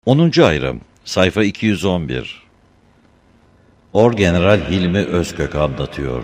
10. ayrım, sayfa 211. Orgeneral Hilmi Özkök anlatıyor.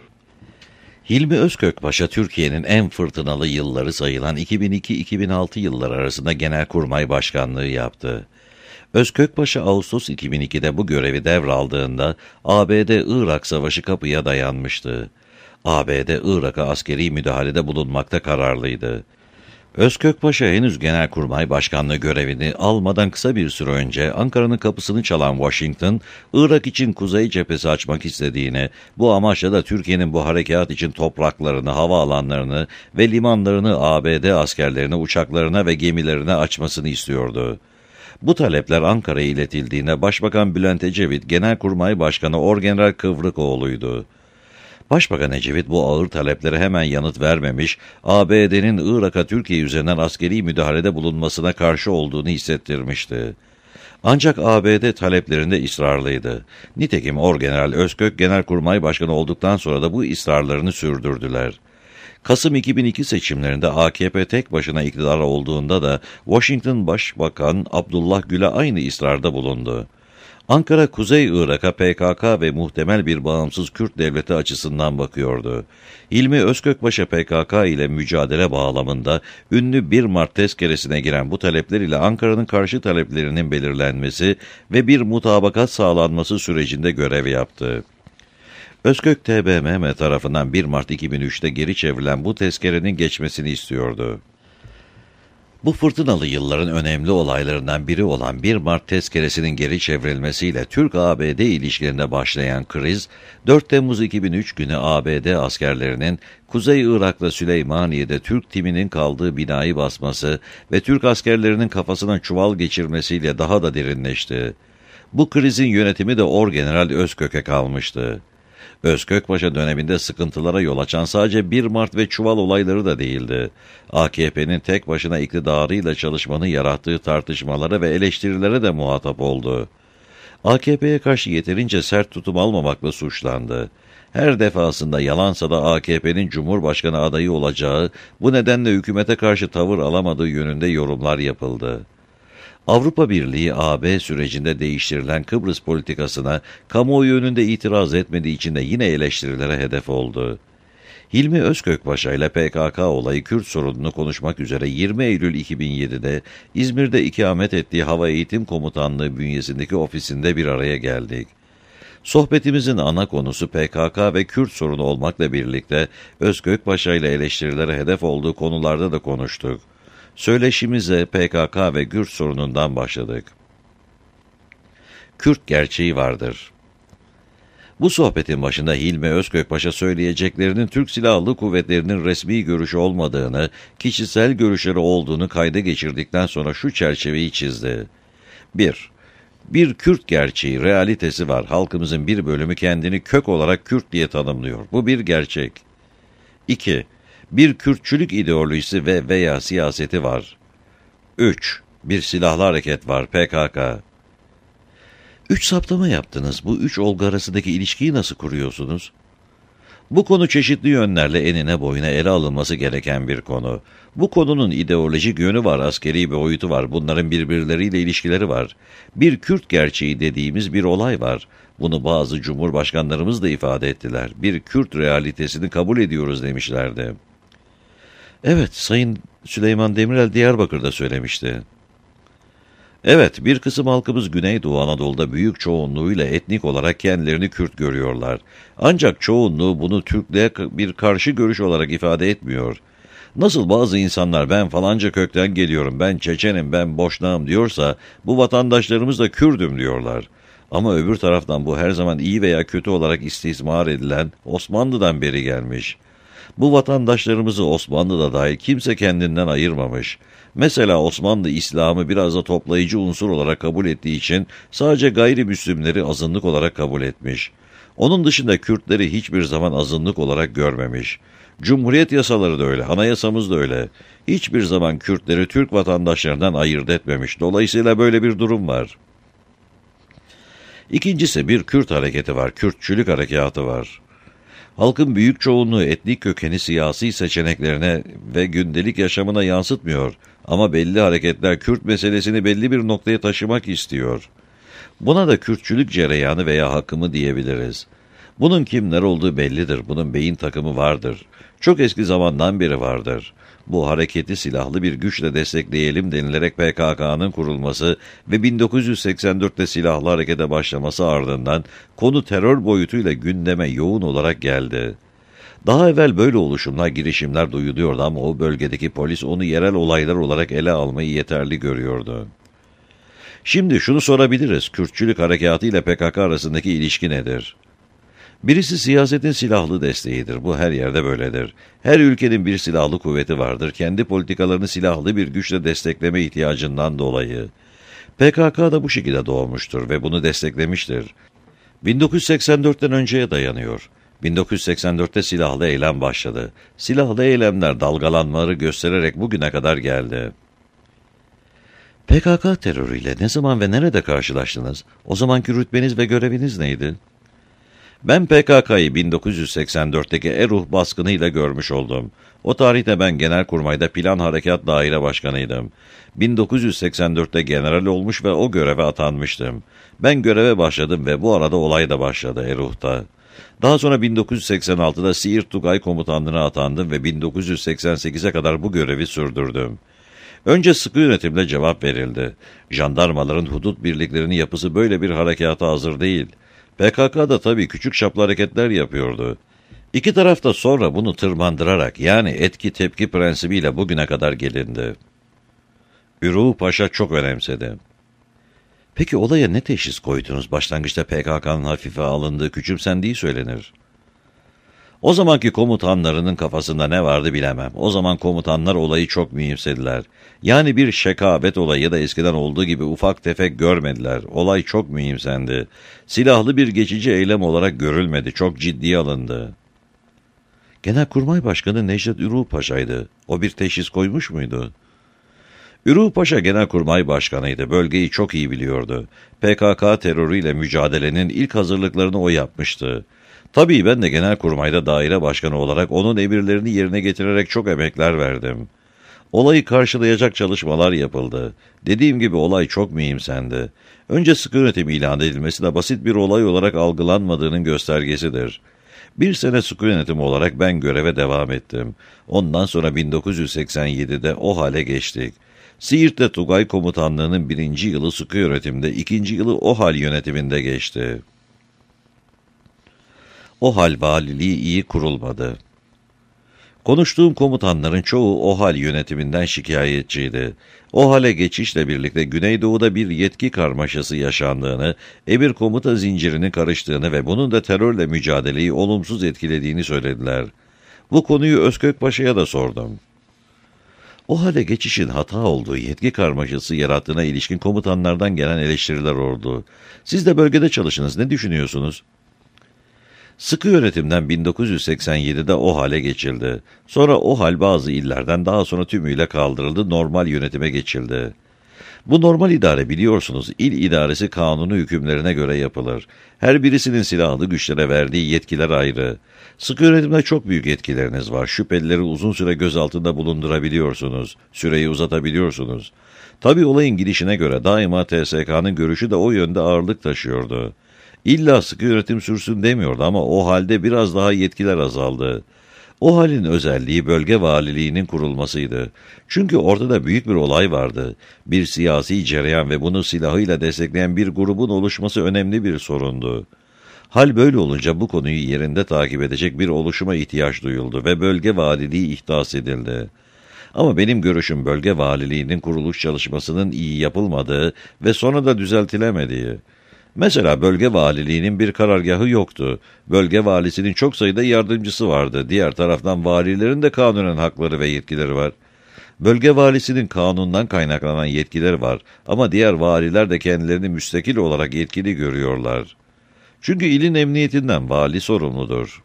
Hilmi Özkök Paşa, Türkiye'nin en fırtınalı yılları sayılan 2002-2006 yılları arasında Genelkurmay Başkanlığı yaptı. Özkök Paşa, Ağustos 2002'de bu görevi devraldığında ABD-Irak Savaşı kapıya dayanmıştı. ABD, Irak'a askeri müdahalede bulunmakta kararlıydı. Özkök Paşa henüz Genelkurmay Başkanlığı görevini almadan kısa bir süre önce Ankara'nın kapısını çalan Washington, Irak için kuzey cephesi açmak istediğini, bu amaçla da Türkiye'nin bu harekat için topraklarını, havaalanlarını ve limanlarını ABD askerlerine, uçaklarına ve gemilerine açmasını istiyordu. Bu talepler Ankara'ya iletildiğinde Başbakan Bülent Ecevit, Genelkurmay Başkanı Orgeneral Kıvrıkoğlu'ydu. Başbakan Ecevit bu ağır taleplere hemen yanıt vermemiş, ABD'nin Irak'a Türkiye üzerinden askeri müdahalede bulunmasına karşı olduğunu hissettirmişti. Ancak ABD taleplerinde ısrarlıydı. Nitekim Orgeneral Özkök Genelkurmay Başkanı olduktan sonra da bu ısrarlarını sürdürdüler. Kasım 2002 seçimlerinde AKP tek başına iktidar olduğunda da Washington Başbakan Abdullah Gül'e aynı ısrarda bulundu. Ankara, Kuzey Irak'a PKK ve muhtemel bir bağımsız Kürt devleti açısından bakıyordu. Hilmi Özkök Paşa, PKK ile mücadele bağlamında ünlü 1 Mart tezkeresine giren bu talepler ile Ankara'nın karşı taleplerinin belirlenmesi ve bir mutabakat sağlanması sürecinde görev yaptı. Özkök, TBMM tarafından 1 Mart 2003'te geri çevrilen bu tezkerenin geçmesini istiyordu. Bu fırtınalı yılların önemli olaylarından biri olan 1 Mart tezkeresinin geri çevrilmesiyle Türk-ABD ilişkilerinde başlayan kriz, 4 Temmuz 2003 günü ABD askerlerinin Kuzey Irak'la Süleymaniye'de Türk timinin kaldığı binayı basması ve Türk askerlerinin kafasına çuval geçirmesiyle daha da derinleşti. Bu krizin yönetimi de Orgeneral Özkök'e kalmıştı. Özkök Paşa döneminde sıkıntılara yol açan sadece 1 Mart ve çuval olayları da değildi. AKP'nin tek başına iktidarıyla çalışmanın yarattığı tartışmalara ve eleştirilere de muhatap oldu. AKP'ye karşı yeterince sert tutum almamakla suçlandı. Her defasında yalansa da AKP'nin Cumhurbaşkanı adayı olacağı, bu nedenle hükümete karşı tavır alamadığı yönünde yorumlar yapıldı. Avrupa Birliği, AB sürecinde değiştirilen Kıbrıs politikasına kamuoyu önünde itiraz etmediği için de yine eleştirilere hedef oldu. Hilmi Özkök Paşa ile PKK olayı Kürt sorununu konuşmak üzere 20 Eylül 2007'de İzmir'de ikamet ettiği Hava Eğitim Komutanlığı bünyesindeki ofisinde bir araya geldik. Sohbetimizin ana konusu PKK ve Kürt sorunu olmakla birlikte Özkök Paşa ile eleştirilere hedef olduğu konularda da konuştuk. Söyleşimize PKK ve Kürt sorunundan başladık. Kürt gerçeği vardır. Bu sohbetin başında Hilmi Özkök Paşa söyleyeceklerinin Türk Silahlı Kuvvetleri'nin resmi görüşü olmadığını, kişisel görüşleri olduğunu kayda geçirdikten sonra şu çerçeveyi çizdi. 1. Bir Kürt gerçeği, realitesi var. Halkımızın bir bölümü kendini kök olarak Kürt diye tanımlıyor. Bu bir gerçek. 2. Bir Kürtçülük ideolojisi ve veya siyaseti var. 3. Bir silahlı hareket var, PKK. 3 saptama yaptınız. Bu 3 olgu arasındaki ilişkiyi nasıl kuruyorsunuz? Bu konu çeşitli yönlerle enine boyuna ele alınması gereken bir konu. Bu konunun ideolojik yönü var, askeri bir boyutu var. Bunların birbirleriyle ilişkileri var. Bir Kürt gerçeği dediğimiz bir olay var. Bunu bazı cumhurbaşkanlarımız da ifade ettiler. Bir Kürt realitesini kabul ediyoruz demişlerdi. Evet, Sayın Süleyman Demirel Diyarbakır'da söylemişti. Evet, bir kısım halkımız Güneydoğu Anadolu'da büyük çoğunluğuyla etnik olarak kendilerini Kürt görüyorlar. Ancak çoğunluğu bunu Türklüğe bir karşı görüş olarak ifade etmiyor. Nasıl bazı insanlar ben falanca kökten geliyorum, ben Çeçenim, ben Boşnağım diyorsa, bu vatandaşlarımız da Kürdüm diyorlar. Ama öbür taraftan bu her zaman iyi veya kötü olarak istismar edilen Osmanlı'dan beri gelmiş. Bu vatandaşlarımızı Osmanlı'da dahil kimse kendinden ayırmamış. Mesela Osmanlı İslam'ı biraz da toplayıcı unsur olarak kabul ettiği için sadece gayrimüslimleri azınlık olarak kabul etmiş. Onun dışında Kürtleri hiçbir zaman azınlık olarak görmemiş. Cumhuriyet yasaları da öyle, anayasamız da öyle. Hiçbir zaman Kürtleri Türk vatandaşlarından ayırt etmemiş. Dolayısıyla böyle bir durum var. İkincisi, bir Kürt hareketi var, Kürtçülük harekatı var. Halkın büyük çoğunluğu etnik kökeni siyasi seçeneklerine ve gündelik yaşamına yansıtmıyor ama belli hareketler Kürt meselesini belli bir noktaya taşımak istiyor. Buna da Kürtçülük cereyanı veya akımı diyebiliriz. Bunun kimler olduğu bellidir, bunun beyin takımı vardır. Çok eski zamandan beri vardır. Bu hareketi silahlı bir güçle destekleyelim denilerek PKK'nın kurulması ve 1984'te silahlı harekete başlaması ardından konu terör boyutuyla gündeme yoğun olarak geldi. Daha evvel böyle oluşumlar, girişimler duyuluyordu ama o bölgedeki polis onu yerel olaylar olarak ele almayı yeterli görüyordu. Şimdi şunu sorabiliriz, Kürtçülük harekatı ile PKK arasındaki ilişki nedir? Birisi siyasetin silahlı desteğidir. Bu her yerde böyledir. Her ülkenin bir silahlı kuvveti vardır. Kendi politikalarını silahlı bir güçle destekleme ihtiyacından dolayı. PKK da bu şekilde doğmuştur ve bunu desteklemiştir. 1984'ten önceye dayanıyor. 1984'te silahlı eylem başladı. Silahlı eylemler dalgalanmaları göstererek bugüne kadar geldi. PKK terörüyle ne zaman ve nerede karşılaştınız? O zamanki rütbeniz ve göreviniz neydi? Ben PKK'yı 1984'teki Eruh baskınıyla görmüş oldum. O tarihte ben Genelkurmay'da Plan Harekat Daire Başkanıydım. 1984'te general olmuş ve o göreve atanmıştım. Ben göreve başladım ve bu arada olay da başladı Eruh'ta. Daha sonra 1986'da Siirt Tugay Komutanlığı'na atandım ve 1988'e kadar bu görevi sürdürdüm. Önce sıkı yönetimle cevap verildi. Jandarmaların hudut birliklerinin yapısı böyle bir harekata hazır değil. PKK da tabii küçük çaplı hareketler yapıyordu. İki taraf da sonra bunu tırmandırarak yani etki tepki prensibiyle bugüne kadar gelindi. Ürü Paşa çok önemsedi. Peki olaya ne teşhis koydunuz? Başlangıçta PKK'nın hafife alındığı, küçümsendiği söylenir. O zamanki komutanlarının kafasında ne vardı bilemem. O zaman komutanlar olayı çok mühimsediler. Yani bir şekabet olayı ya da eskiden olduğu gibi ufak tefek görmediler. Olay çok mühimsendi. Silahlı bir geçici eylem olarak görülmedi. Çok ciddiye alındı. Genelkurmay Başkanı Necdet Ürü Paşa'ydı. O bir teşhis koymuş muydu? Ürü Paşa Genelkurmay Başkanıydı. Bölgeyi çok iyi biliyordu. PKK terörüyle mücadelenin ilk hazırlıklarını o yapmıştı. Tabii ben de Genelkurmay'da daire başkanı olarak onun emirlerini yerine getirerek çok emekler verdim. Olayı karşılayacak çalışmalar yapıldı. Dediğim gibi olay çok mühimsendi. Önce sıkı yönetim ilan edilmesi de basit bir olay olarak algılanmadığının göstergesidir. Bir sene sıkı yönetim olarak ben göreve devam ettim. Ondan sonra 1987'de o hale geçtik. Siirt'te Tugay Komutanlığı'nın 1. yılı sıkı yönetimde, 2. yılı OHAL yönetiminde geçti. OHAL valiliği iyi kurulmadı. Konuştuğum komutanların çoğu OHAL yönetiminden şikayetçiydi. OHAL'e geçişle birlikte Güneydoğu'da bir yetki karmaşası yaşandığını, emir komuta zincirinin karıştığını ve bunun da terörle mücadeleyi olumsuz etkilediğini söylediler. Bu konuyu Özkök Paşa'ya da sordum. OHAL'e geçişin hata olduğu, yetki karmaşası yarattığına ilişkin komutanlardan gelen eleştiriler oldu. Siz de bölgede çalışınız, ne düşünüyorsunuz? Sıkı yönetimden 1987'de OHAL'e geçildi. Sonra OHAL bazı illerden daha sonra tümüyle kaldırıldı, normal yönetime geçildi. Bu normal idare biliyorsunuz, il idaresi kanunu hükümlerine göre yapılır. Her birisinin silahlı güçlere verdiği yetkiler ayrı. Sıkı yönetimde çok büyük yetkileriniz var. Şüphelileri uzun süre gözaltında bulundurabiliyorsunuz. Süreyi uzatabiliyorsunuz. Tabii olayın gidişine göre daima TSK'nın görüşü de o yönde ağırlık taşıyordu. İlla sıkı yönetim sürsün demiyordu ama o halde biraz daha yetkiler azaldı. O halin özelliği bölge valiliğinin kurulmasıydı. Çünkü ortada büyük bir olay vardı. Bir siyasi cereyan ve bunu silahıyla destekleyen bir grubun oluşması önemli bir sorundu. Hal böyle olunca bu konuyu yerinde takip edecek bir oluşuma ihtiyaç duyuldu ve bölge valiliği ihdas edildi. Ama benim görüşüm bölge valiliğinin kuruluş çalışmasının iyi yapılmadığı ve sonra da düzeltilemediği. Mesela bölge valiliğinin bir karargahı yoktu. Bölge valisinin çok sayıda yardımcısı vardı. Diğer taraftan valilerin de kanunen hakları ve yetkileri var. Bölge valisinin kanundan kaynaklanan yetkileri var ama diğer valiler de kendilerini müstakil olarak yetkili görüyorlar. Çünkü ilin emniyetinden vali sorumludur.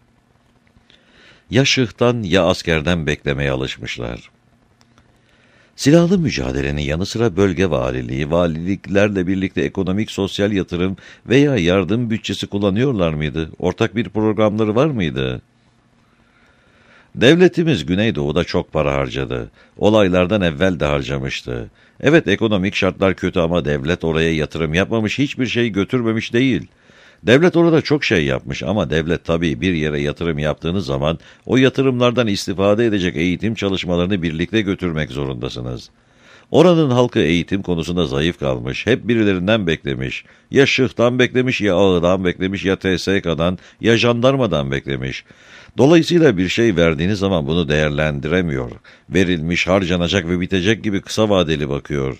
Ya şıhtan ya askerden beklemeye alışmışlar. Silahlı mücadelenin yanı sıra bölge valiliği, valiliklerle birlikte ekonomik, sosyal yatırım veya yardım bütçesi kullanıyorlar mıydı? Ortak bir programları var mıydı? Devletimiz Güneydoğu'da çok para harcadı. Olaylardan evvel de harcamıştı. Evet, ekonomik şartlar kötü ama devlet oraya yatırım yapmamış, hiçbir şey götürmemiş değil. Devlet orada çok şey yapmış ama devlet tabii bir yere yatırım yaptığınız zaman o yatırımlardan istifade edecek eğitim çalışmalarını birlikte götürmek zorundasınız. Oranın halkı eğitim konusunda zayıf kalmış, hep birilerinden beklemiş. Ya şıhtan beklemiş, ya ağadan beklemiş, ya TSK'dan, ya jandarmadan beklemiş. Dolayısıyla bir şey verdiğiniz zaman bunu değerlendiremiyor. Verilmiş, harcanacak ve bitecek gibi kısa vadeli bakıyor.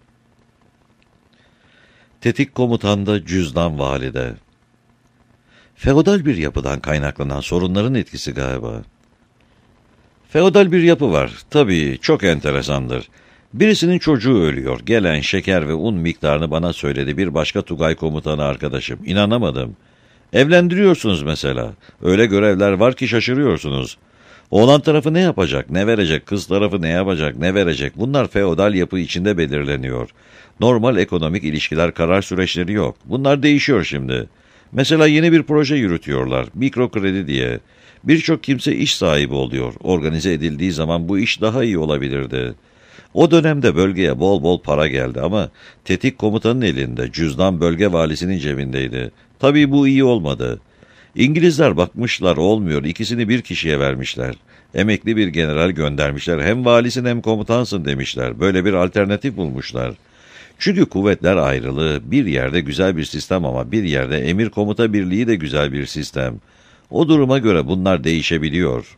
Tetik komutanda cüzdan valide. Feodal bir yapıdan kaynaklanan sorunların etkisi galiba. Feodal bir yapı var. Tabii çok enteresandır. Birisinin çocuğu ölüyor. Gelen şeker ve un miktarını bana söyledi bir başka Tugay komutanı arkadaşım. İnanamadım. Evlendiriyorsunuz mesela. Öyle görevler var ki şaşırıyorsunuz. Oğlan tarafı ne yapacak, ne verecek, kız tarafı ne yapacak, ne verecek? Bunlar feodal yapı içinde belirleniyor. Normal ekonomik ilişkiler, karar süreçleri yok. Bunlar değişiyor şimdi. Mesela yeni bir proje yürütüyorlar, mikro kredi diye. Birçok kimse iş sahibi oluyor. Organize edildiği zaman bu iş daha iyi olabilirdi. O dönemde bölgeye bol bol para geldi ama tetik komutanın elinde, cüzdan bölge valisinin cebindeydi. Tabii bu iyi olmadı. İngilizler bakmışlar olmuyor, ikisini bir kişiye vermişler. Emekli bir general göndermişler, hem valisin hem komutansın demişler. Böyle bir alternatif bulmuşlar. Çünkü kuvvetler ayrılığı bir yerde güzel bir sistem ama bir yerde emir komuta birliği de güzel bir sistem. O duruma göre bunlar değişebiliyor.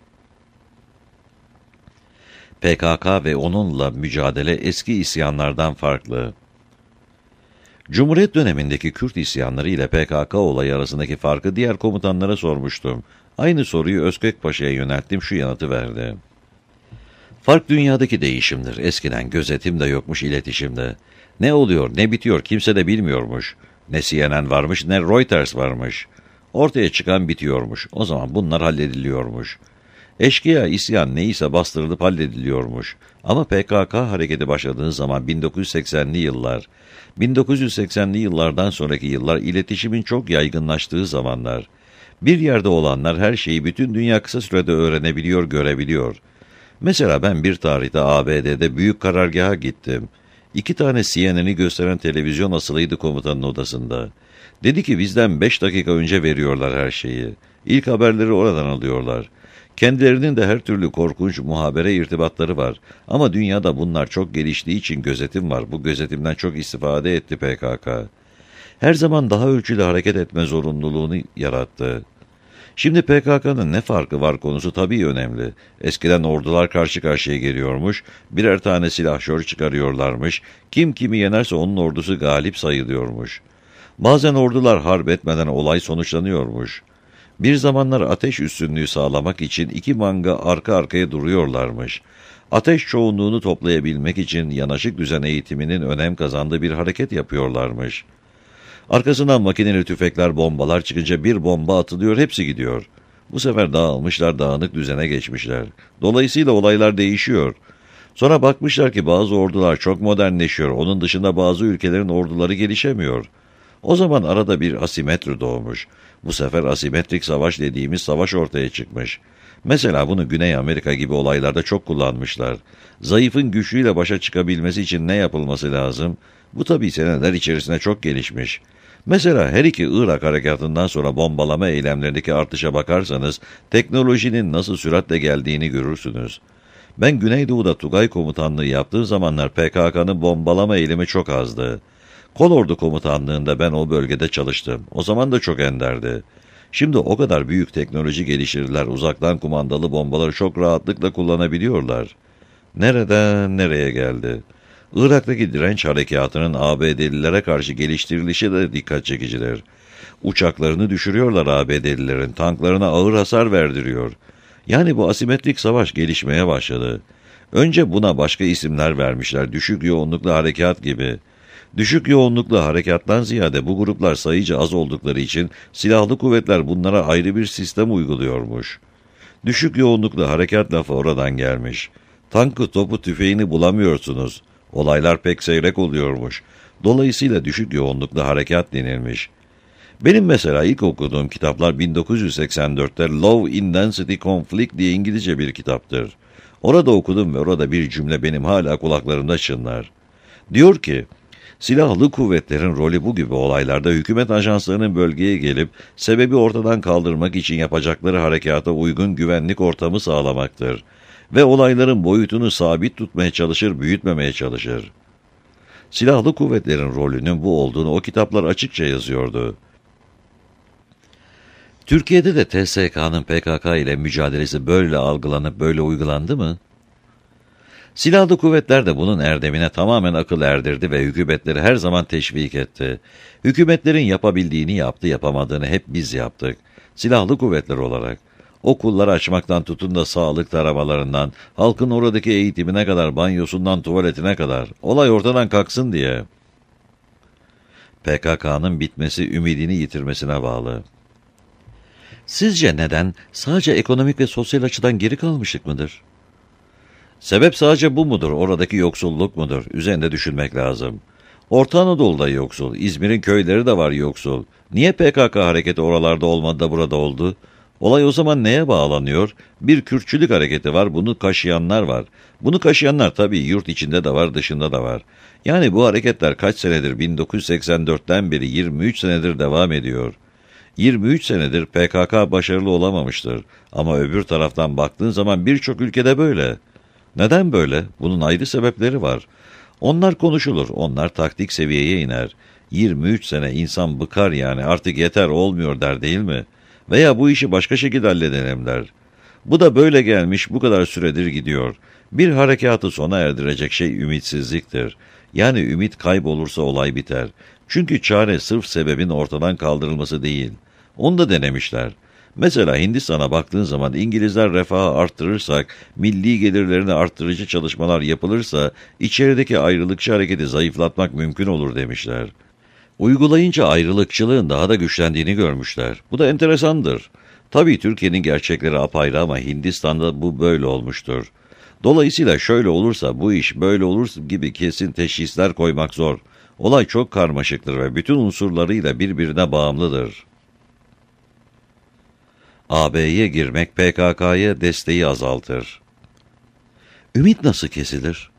PKK ve onunla mücadele eski isyanlardan farklı. Cumhuriyet dönemindeki Kürt isyanları ile PKK olayı arasındaki farkı diğer komutanlara sormuştum. Aynı soruyu Özkök Paşa'ya yönelttim, şu yanıtı verdi. Fark dünyadaki değişimdir. Eskiden gözetim de yokmuş iletişimde. Ne oluyor, ne bitiyor kimse de bilmiyormuş. Ne CNN varmış, ne Reuters varmış. Ortaya çıkan bitiyormuş. O zaman bunlar hallediliyormuş. Eşkıya, isyan neyse bastırılıp hallediliyormuş. Ama PKK hareketi başladığı zaman 1980'li yıllar, 1980'li yıllardan sonraki yıllar iletişimin çok yaygınlaştığı zamanlar. Bir yerde olanlar her şeyi bütün dünya kısa sürede öğrenebiliyor, görebiliyor. Mesela ben bir tarihte ABD'de büyük karargaha gittim. 2 tane CNN'i gösteren televizyon asılıydı komutanın odasında. Dedi ki bizden 5 dakika önce veriyorlar her şeyi. İlk haberleri oradan alıyorlar. Kendilerinin de her türlü korkunç muhabere irtibatları var. Ama dünyada bunlar çok geliştiği için gözetim var. Bu gözetimden çok istifade etti PKK. Her zaman daha ölçülü hareket etme zorunluluğunu yarattı. Şimdi PKK'nın ne farkı var konusu tabii önemli. Eskiden ordular karşı karşıya geliyormuş, birer tane silahşor çıkarıyorlarmış, kim kimi yenerse onun ordusu galip sayılıyormuş. Bazen ordular harp etmeden olay sonuçlanıyormuş. Bir zamanlar ateş üstünlüğü sağlamak için 2 manga arka arkaya duruyorlarmış. Ateş çoğunluğunu toplayabilmek için yanaşık düzen eğitiminin önem kazandığı bir hareket yapıyorlarmış. Arkasından makineli tüfekler, bombalar çıkınca bir bomba atılıyor, hepsi gidiyor. Bu sefer dağılmışlar, dağınık düzene geçmişler. Dolayısıyla olaylar değişiyor. Sonra bakmışlar ki bazı ordular çok modernleşiyor, onun dışında bazı ülkelerin orduları gelişemiyor. O zaman arada bir asimetri doğmuş. Bu sefer asimetrik savaş dediğimiz savaş ortaya çıkmış. Mesela bunu Güney Amerika gibi olaylarda çok kullanmışlar. Zayıfın güçlüyle başa çıkabilmesi için ne yapılması lazım? Bu tabii seneler içerisinde çok gelişmiş. Mesela her iki Irak harekatından sonra bombalama eylemlerindeki artışa bakarsanız teknolojinin nasıl süratle geldiğini görürsünüz. Ben Güneydoğu'da Tugay komutanlığı yaptığım zamanlar PKK'nın bombalama eylemi çok azdı. Kolordu komutanlığında ben o bölgede çalıştım. O zaman da çok enderdi. Şimdi o kadar büyük teknoloji geliştirdiler, uzaktan kumandalı bombaları çok rahatlıkla kullanabiliyorlar. Nereden nereye geldi? Irak'taki direnç harekatının ABD'lilere karşı geliştirilişi de dikkat çekicidir. Uçaklarını düşürüyorlar ABD'lilerin, tanklarına ağır hasar verdiriyor. Yani bu asimetrik savaş gelişmeye başladı. Önce buna başka isimler vermişler, düşük yoğunluklu harekat gibi. Düşük yoğunluklu harekattan ziyade bu gruplar sayıca az oldukları için silahlı kuvvetler bunlara ayrı bir sistem uyguluyormuş. Düşük yoğunluklu harekat lafı oradan gelmiş. Tankı, topu, tüfeğini bulamıyorsunuz. Olaylar pek seyrek oluyormuş. Dolayısıyla düşük yoğunluklu harekat denilmiş. Benim mesela ilk okuduğum kitaplar 1984'te Low Intensity Conflict diye İngilizce bir kitaptır. Orada okudum ve orada bir cümle benim hala kulaklarımda çınlar. Diyor ki, silahlı kuvvetlerin rolü bu gibi olaylarda hükümet ajanslarının bölgeye gelip sebebi ortadan kaldırmak için yapacakları harekata uygun güvenlik ortamı sağlamaktır. Ve olayların boyutunu sabit tutmaya çalışır, büyütmemeye çalışır. Silahlı kuvvetlerin rolünün bu olduğunu o kitaplar açıkça yazıyordu. Türkiye'de de TSK'nın PKK ile mücadelesi böyle algılanıp böyle uygulandı mı? Silahlı kuvvetler de bunun erdemine tamamen akıl erdirdi ve hükümetleri her zaman teşvik etti. Hükümetlerin yapabildiğini yaptı, yapamadığını hep biz yaptık. Silahlı kuvvetler olarak. Okulları açmaktan tutun da sağlık taramalarından, halkın oradaki eğitimine kadar, banyosundan tuvaletine kadar, olay ortadan kalksın diye. PKK'nın bitmesi ümidini yitirmesine bağlı. Sizce neden? Sadece ekonomik ve sosyal açıdan geri kalmışlık mıdır? Sebep sadece bu mudur? Oradaki yoksulluk mudur? Üzerinde düşünmek lazım. Orta Anadolu'da yoksul, İzmir'in köyleri de var yoksul. Niye PKK hareketi oralarda olmadı da burada oldu? Olay o zaman neye bağlanıyor? Bir Kürtçülük hareketi var, bunu kaşıyanlar var. Bunu kaşıyanlar tabii yurt içinde de var, dışında da var. Yani bu hareketler kaç senedir? 1984'ten beri 23 senedir devam ediyor. 23 senedir PKK başarılı olamamıştır. Ama öbür taraftan baktığın zaman birçok ülkede böyle. Neden böyle? Bunun ayrı sebepleri var. Onlar konuşulur, onlar taktik seviyeye iner. 23 sene insan bıkar yani artık yeter olmuyor der değil mi? Veya bu işi başka şekilde halledelim der. Bu da böyle gelmiş bu kadar süredir gidiyor. Bir harekatı sona erdirecek şey ümitsizliktir. Yani ümit kaybolursa olay biter. Çünkü çare sırf sebebin ortadan kaldırılması değil. Onu da denemişler. Mesela Hindistan'a baktığın zaman İngilizler refahı arttırırsak, milli gelirlerini arttırıcı çalışmalar yapılırsa, içerideki ayrılıkçı hareketi zayıflatmak mümkün olur demişler. Uygulayınca ayrılıkçılığın daha da güçlendiğini görmüşler. Bu da enteresandır. Tabii Türkiye'nin gerçekleri apayrı ama Hindistan'da bu böyle olmuştur. Dolayısıyla şöyle olursa bu iş böyle olur gibi kesin teşhisler koymak zor. Olay çok karmaşıktır ve bütün unsurlarıyla birbirine bağımlıdır. AB'ye girmek PKK'ya desteği azaltır. Ümit nasıl kesilir?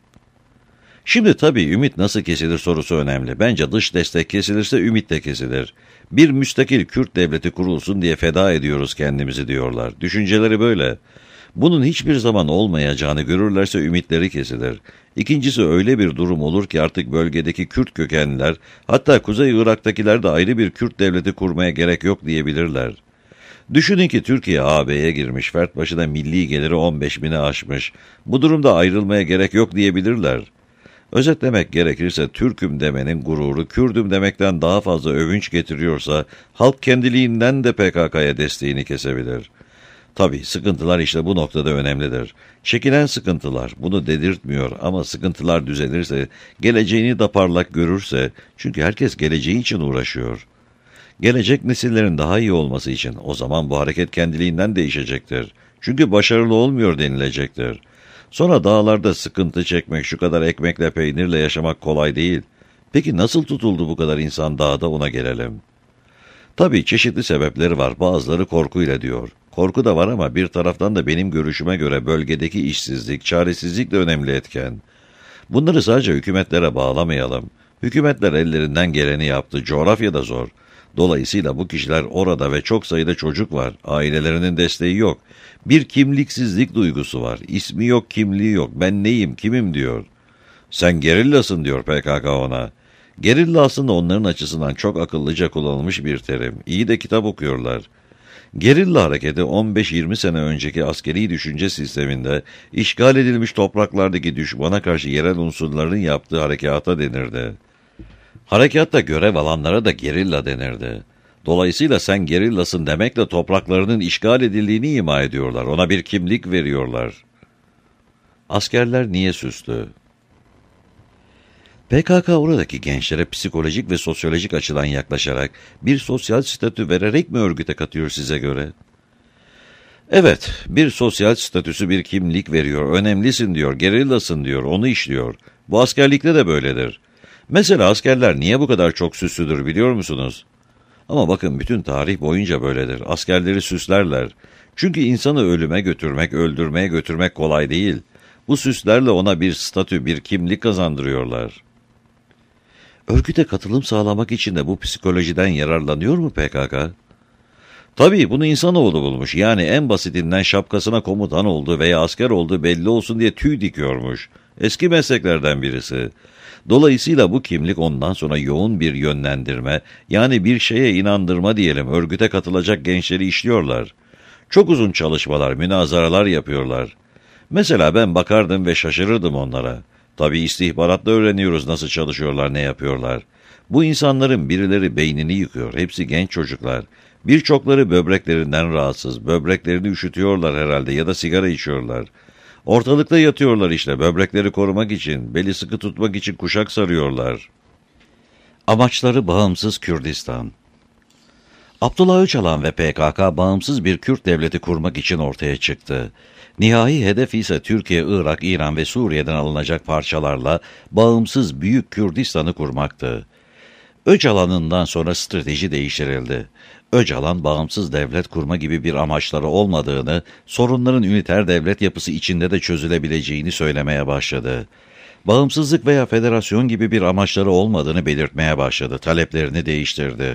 Şimdi tabii ümit nasıl kesilir sorusu önemli. Bence dış destek kesilirse ümit de kesilir. Bir müstakil Kürt devleti kurulsun diye feda ediyoruz kendimizi diyorlar. Düşünceleri böyle. Bunun hiçbir zaman olmayacağını görürlerse ümitleri kesilir. İkincisi öyle bir durum olur ki artık bölgedeki Kürt kökenliler, hatta Kuzey Irak'takiler de ayrı bir Kürt devleti kurmaya gerek yok diyebilirler. Düşünün ki Türkiye AB'ye girmiş, fert başına milli geliri 15.000'i aşmış. Bu durumda ayrılmaya gerek yok diyebilirler. Özetlemek gerekirse Türk'üm demenin gururu Kürd'üm demekten daha fazla övünç getiriyorsa halk kendiliğinden de PKK'ya desteğini kesebilir. Tabii sıkıntılar işte bu noktada önemlidir. Çekilen sıkıntılar bunu dedirtmiyor ama sıkıntılar düzelirse, geleceğini de parlak görürse, çünkü herkes geleceği için uğraşıyor. Gelecek nesillerin daha iyi olması için o zaman bu hareket kendiliğinden değişecektir. Çünkü başarılı olmuyor denilecektir. Sonra dağlarda sıkıntı çekmek, şu kadar ekmekle peynirle yaşamak kolay değil. Peki nasıl tutuldu bu kadar insan dağda ona gelelim. Tabii çeşitli sebepleri var. Bazıları korkuyla diyor. Korku da var ama bir taraftan da benim görüşüme göre bölgedeki işsizlik, çaresizlik de önemli etken. Bunları sadece hükümetlere bağlamayalım. Hükümetler ellerinden geleni yaptı. Coğrafya da zor. Dolayısıyla bu kişiler orada ve çok sayıda çocuk var. Ailelerinin desteği yok. Bir kimliksizlik duygusu var. İsmi yok, kimliği yok. Ben neyim, kimim diyor. Sen gerillasın diyor PKK ona. Gerilla aslında onların açısından çok akıllıca kullanılmış bir terim. İyi de kitap okuyorlar. Gerilla hareketi 15-20 sene önceki askeri düşünce sisteminde işgal edilmiş topraklardaki düşmana karşı yerel unsurların yaptığı harekata denirdi. Harekatta görev alanlara da gerilla denirdi. Dolayısıyla sen gerillasın demekle topraklarının işgal edildiğini ima ediyorlar. Ona bir kimlik veriyorlar. Askerler niye süslü? PKK oradaki gençlere psikolojik ve sosyolojik açıdan yaklaşarak bir sosyal statü vererek mi örgüte katıyor size göre? Evet, bir sosyal statüsü, bir kimlik veriyor, önemlisin diyor, gerillasın diyor, onu işliyor. Bu askerlikte de böyledir. Mesela askerler niye bu kadar çok süslüdür biliyor musunuz? Ama bakın bütün tarih boyunca böyledir. Askerleri süslerler. Çünkü insanı ölüme götürmek, öldürmeye götürmek kolay değil. Bu süslerle ona bir statü, bir kimlik kazandırıyorlar. Örgüte katılım sağlamak için de bu psikolojiden yararlanıyor mu PKK? Tabii bunu insanoğlu bulmuş. Yani en basitinden şapkasına komutan oldu veya asker oldu belli olsun diye tüy dikiyormuş. Eski mesleklerden birisi. Dolayısıyla bu kimlik ondan sonra yoğun bir yönlendirme, yani bir şeye inandırma diyelim, örgüte katılacak gençleri işliyorlar. Çok uzun çalışmalar, münazaralar yapıyorlar. Mesela ben bakardım ve şaşırırdım onlara. Tabii istihbaratla öğreniyoruz nasıl çalışıyorlar, ne yapıyorlar. Bu insanların birileri beynini yıkıyor, hepsi genç çocuklar. Birçokları böbreklerinden rahatsız, böbreklerini üşütüyorlar herhalde ya da sigara içiyorlar. Ortalıkta yatıyorlar işte, böbrekleri korumak için, beli sıkı tutmak için kuşak sarıyorlar. Amaçları bağımsız Kürdistan. Abdullah Öcalan ve PKK bağımsız bir Kürt devleti kurmak için ortaya çıktı. Nihai hedef ise Türkiye, Irak, İran ve Suriye'den alınacak parçalarla bağımsız Büyük Kürdistan'ı kurmaktı. Öcalan'ından sonra strateji değiştirildi. Öcalan, bağımsız devlet kurma gibi bir amaçları olmadığını, sorunların üniter devlet yapısı içinde de çözülebileceğini söylemeye başladı. Bağımsızlık veya federasyon gibi bir amaçları olmadığını belirtmeye başladı, taleplerini değiştirdi.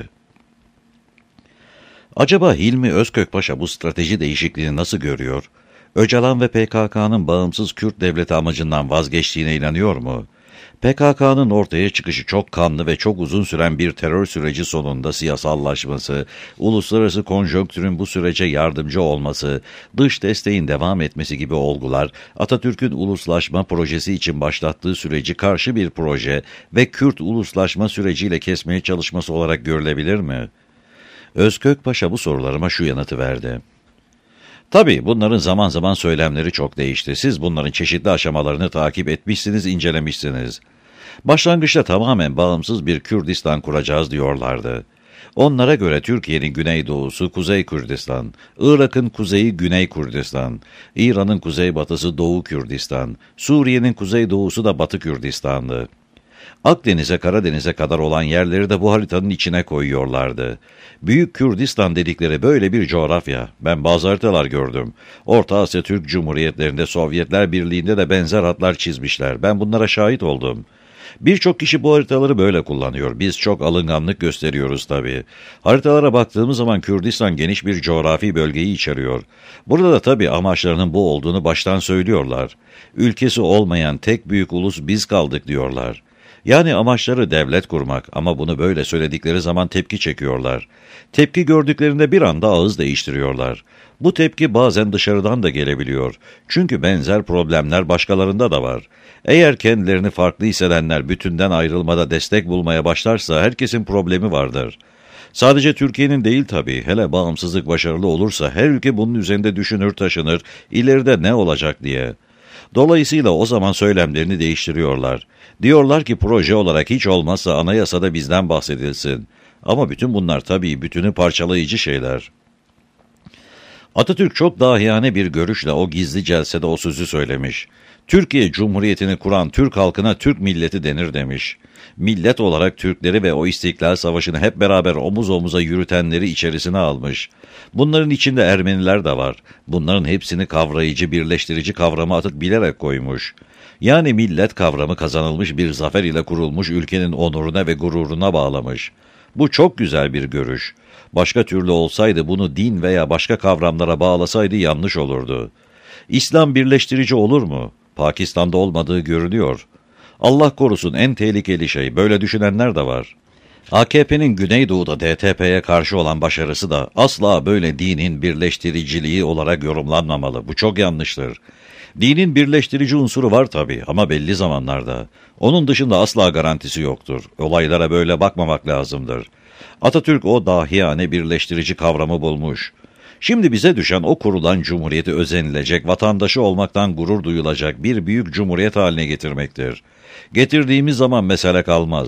Acaba Hilmi Özkökpaşa bu strateji değişikliğini nasıl görüyor? Öcalan ve PKK'nın bağımsız Kürt devleti amacından vazgeçtiğine inanıyor mu? PKK'nın ortaya çıkışı çok kanlı ve çok uzun süren bir terör süreci sonunda siyasallaşması, uluslararası konjonktürün bu sürece yardımcı olması, dış desteğin devam etmesi gibi olgular, Atatürk'ün uluslaşma projesi için başlattığı süreci karşı bir proje ve Kürt uluslaşma süreciyle kesmeye çalışması olarak görülebilir mi? Özkökpaşa bu sorularıma şu yanıtı verdi. Tabii bunların zaman zaman söylemleri çok değişti. Siz bunların çeşitli aşamalarını takip etmişsiniz, incelemişsiniz. Başlangıçta tamamen bağımsız bir Kürdistan kuracağız diyorlardı. Onlara göre Türkiye'nin güneydoğusu Kuzey Kürdistan, Irak'ın kuzeyi Güney Kürdistan, İran'ın kuzeybatısı Doğu Kürdistan, Suriye'nin kuzeydoğusu da Batı Kürdistan'dı. Akdeniz'e, Karadeniz'e kadar olan yerleri de bu haritanın içine koyuyorlardı. Büyük Kürdistan dedikleri böyle bir coğrafya. Ben bazı haritalar gördüm. Orta Asya Türk Cumhuriyetlerinde, Sovyetler Birliği'nde de benzer hatlar çizmişler. Ben bunlara şahit oldum. Birçok kişi bu haritaları böyle kullanıyor. Biz çok alınganlık gösteriyoruz tabii. Haritalara baktığımız zaman Kürdistan geniş bir coğrafi bölgeyi içeriyor. Burada da tabii amaçlarının bu olduğunu baştan söylüyorlar. Ülkesi olmayan tek büyük ulus biz kaldık diyorlar. Yani amaçları devlet kurmak ama bunu böyle söyledikleri zaman tepki çekiyorlar. Tepki gördüklerinde bir anda ağız değiştiriyorlar. Bu tepki bazen dışarıdan da gelebiliyor. Çünkü benzer problemler başkalarında da var. Eğer kendilerini farklı hissedenler bütünden ayrılmada destek bulmaya başlarsa herkesin problemi vardır. Sadece Türkiye'nin değil tabii, hele bağımsızlık başarılı olursa her ülke bunun üzerinde düşünür taşınır, ileride ne olacak diye. Dolayısıyla o zaman söylemlerini değiştiriyorlar. Diyorlar ki proje olarak hiç olmazsa anayasada bizden bahsedilsin. Ama bütün bunlar tabii bütünü parçalayıcı şeyler. Atatürk çok dahiyane bir görüşle o gizli celsede o sözü söylemiş. Türkiye Cumhuriyeti'ni kuran Türk halkına Türk milleti denir demiş. Millet olarak Türkleri ve o İstiklal Savaşı'nı hep beraber omuz omuza yürütenleri içerisine almış. Bunların içinde Ermeniler de var. Bunların hepsini kavrayıcı, birleştirici kavramı atıp bilerek koymuş. Yani millet kavramı kazanılmış bir zafer ile kurulmuş ülkenin onuruna ve gururuna bağlamış. Bu çok güzel bir görüş. Başka türlü olsaydı bunu din veya başka kavramlara bağlasaydı yanlış olurdu. İslam birleştirici olur mu? Pakistan'da olmadığı görünüyor. Allah korusun en tehlikeli şey, böyle düşünenler de var. AKP'nin Güneydoğu'da DTP'ye karşı olan başarısı da asla böyle dinin birleştiriciliği olarak yorumlanmamalı. Bu çok yanlıştır. Dinin birleştirici unsuru var tabii ama belli zamanlarda. Onun dışında asla garantisi yoktur. Olaylara böyle bakmamak lazımdır. Atatürk o dahiyane birleştirici kavramı bulmuş. Şimdi bize düşen o kurulan cumhuriyeti özenilecek, vatandaşı olmaktan gurur duyulacak bir büyük cumhuriyet haline getirmektir. Getirdiğimiz zaman mesele kalmaz.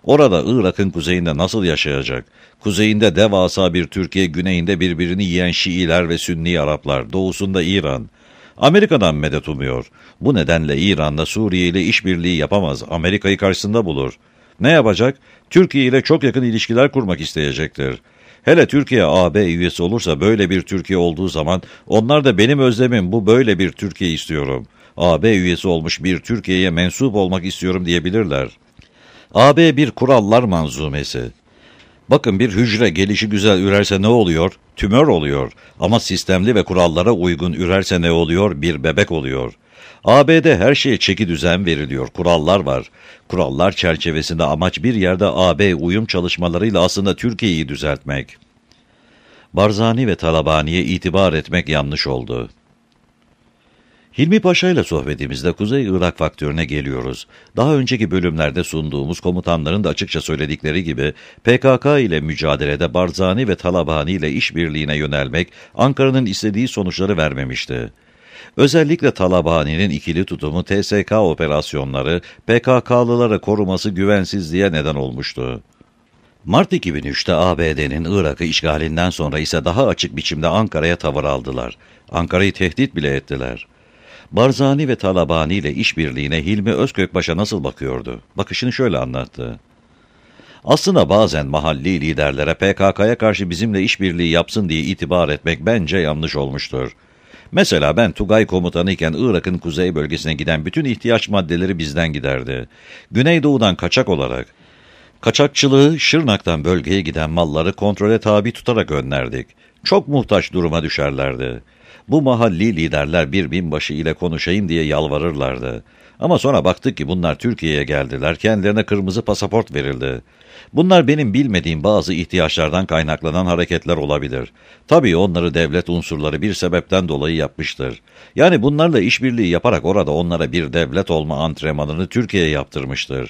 Orada Irak'ın kuzeyinde nasıl yaşayacak? Kuzeyinde devasa bir Türkiye, güneyinde birbirini yiyen Şiiler ve Sünni Araplar, doğusunda İran. Amerika'dan medet umuyor. Bu nedenle İran'da Suriye ile işbirliği yapamaz, Amerika'yı karşısında bulur. Ne yapacak? Türkiye ile çok yakın ilişkiler kurmak isteyecektir. Hele Türkiye AB üyesi olursa, böyle bir Türkiye olduğu zaman onlar da benim özlemim bu, böyle bir Türkiye istiyorum. AB üyesi olmuş bir Türkiye'ye mensup olmak istiyorum diyebilirler. AB bir kurallar manzumesi. Bakın, bir hücre gelişi güzel ürerse ne oluyor? Tümör oluyor. Ama sistemli ve kurallara uygun ürerse ne oluyor? Bir bebek oluyor. AB'de her şeye çeki düzen veriliyor. Kurallar var. Kurallar çerçevesinde amaç bir yerde AB uyum çalışmalarıyla aslında Türkiye'yi düzeltmek. Barzani ve Talabani'ye itibar etmek yanlış oldu. Hilmi Paşa ile sohbetimizde Kuzey Irak faktörüne geliyoruz. Daha önceki bölümlerde sunduğumuz komutanların da açıkça söyledikleri gibi PKK ile mücadelede Barzani ve Talabani ile işbirliğine yönelmek Ankara'nın istediği sonuçları vermemişti. Özellikle Talabani'nin ikili tutumu TSK operasyonları PKK'lıları koruması güvensizliğe neden olmuştu. Mart 2003'te ABD'nin Irak'ı işgalinden sonra ise daha açık biçimde Ankara'ya tavır aldılar. Ankara'yı tehdit bile ettiler. Barzani ve Talabani ile işbirliğine Hilmi Özkökbaş'a nasıl bakıyordu? Bakışını şöyle anlattı. Aslında bazen mahalli liderlere PKK'ya karşı bizimle işbirliği yapsın diye itibar etmek bence yanlış olmuştur. Mesela ben Tugay komutanıyken Irak'ın kuzey bölgesine giden bütün ihtiyaç maddeleri bizden giderdi. Güneydoğu'dan kaçak olarak. Kaçakçılığı, Şırnak'tan bölgeye giden malları kontrole tabi tutarak önlerdik. Çok muhtaç duruma düşerlerdi. Bu mahalli liderler bir binbaşı ile konuşayım diye yalvarırlardı. Ama sonra baktık ki bunlar Türkiye'ye geldiler, kendilerine kırmızı pasaport verildi. Bunlar benim bilmediğim bazı ihtiyaçlardan kaynaklanan hareketler olabilir. Tabii onları devlet unsurları bir sebepten dolayı yapmıştır. Yani bunlarla işbirliği yaparak orada onlara bir devlet olma antrenmanını Türkiye'ye yaptırmıştır.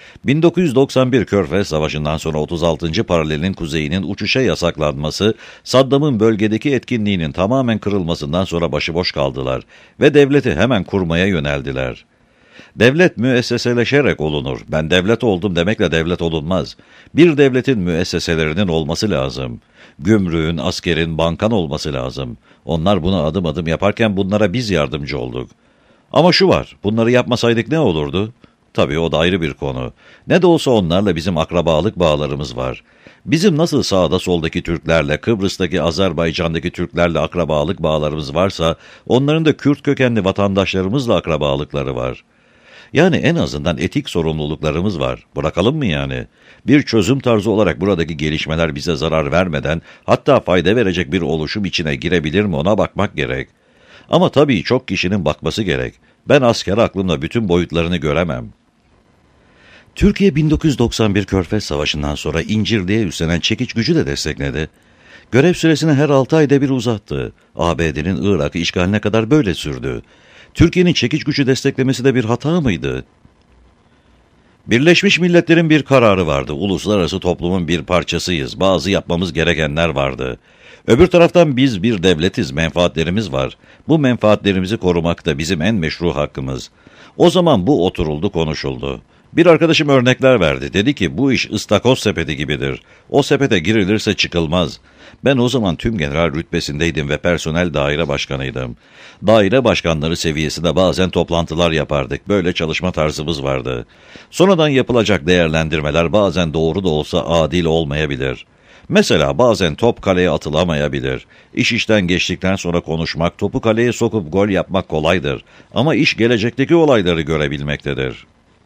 1991 Körfez Savaşı'ndan sonra 36. paralelin kuzeyinin uçuşa yasaklanması, Saddam'ın bölgedeki etkinliğinin tamamen kırılmasından sonra başıboş kaldılar ve devleti hemen kurmaya yöneldiler. Devlet müesseseleşerek olunur. Ben devlet oldum demekle devlet olunmaz. Bir devletin müesseselerinin olması lazım. Gümrüğün, askerin, bankan olması lazım. Onlar bunu adım adım yaparken bunlara biz yardımcı olduk. Ama şu var, bunları yapmasaydık ne olurdu? Tabii o da ayrı bir konu. Ne de olsa onlarla bizim akrabalık bağlarımız var. Bizim nasıl sağda soldaki Türklerle, Kıbrıs'taki Azerbaycan'daki Türklerle akrabalık bağlarımız varsa, onların da Kürt kökenli vatandaşlarımızla akrabalıkları var. Yani en azından etik sorumluluklarımız var. Bırakalım mı yani? Bir çözüm tarzı olarak buradaki gelişmeler bize zarar vermeden, hatta fayda verecek bir oluşum içine girebilir mi, ona bakmak gerek. Ama tabii çok kişinin bakması gerek. Ben asker aklımla bütün boyutlarını göremem. Türkiye 1991 Körfez Savaşı'ndan sonra İncirli'ye üstlenen çekiç gücü de destekledi. Görev süresini her 6 ayda bir uzattı. ABD'nin Irak'ı işgaline kadar böyle sürdü. Türkiye'nin çekiç gücü desteklemesi de bir hata mıydı? Birleşmiş Milletler'in bir kararı vardı. Uluslararası toplumun bir parçasıyız. Bazı yapmamız gerekenler vardı. Öbür taraftan biz bir devletiz, menfaatlerimiz var. Bu menfaatlerimizi korumak da bizim en meşru hakkımız. O zaman bu oturuldu, konuşuldu. Bir arkadaşım örnekler verdi. Dedi ki bu iş ıstakoz sepeti gibidir. O sepete girilirse çıkılmaz. Ben o zaman tüm general rütbesindeydim ve personel daire başkanıydım. Daire başkanları seviyesinde bazen toplantılar yapardık. Böyle çalışma tarzımız vardı. Sonradan yapılacak değerlendirmeler bazen doğru da olsa adil olmayabilir. Mesela bazen top kaleye atılamayabilir. İş işten geçtikten sonra konuşmak, topu kaleye sokup gol yapmak kolaydır. Ama iş gelecekteki olayları görebilmektedir.